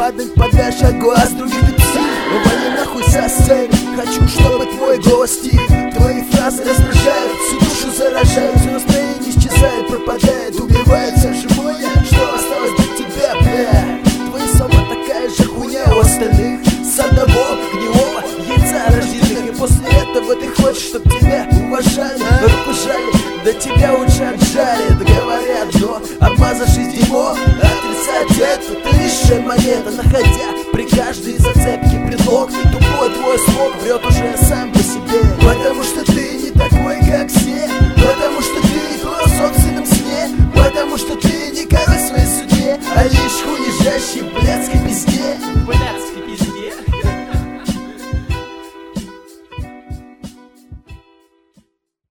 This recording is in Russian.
падать подальше от глаз других псих. Вали нахуй со сцены, хочу, чтобы твой голос стих. Твои фразы раздражают, всю душу заражают, все настроение исчезает, пропадает, убивается живое, что осталось для тебя, бля. Твои слова такая же хуйня у остальных, с одного гнилого яйца рожденных. И после этого ты хочешь, чтоб тебя уважали, руку жали, да тебя лучше отжали. Говорят, но обмазавшись дерьмо, отрицать это ты лишь монета, находя при каждой зацепке предлог. И тупой твой слог врет уже сам по себе, потому что ты не такой, как все.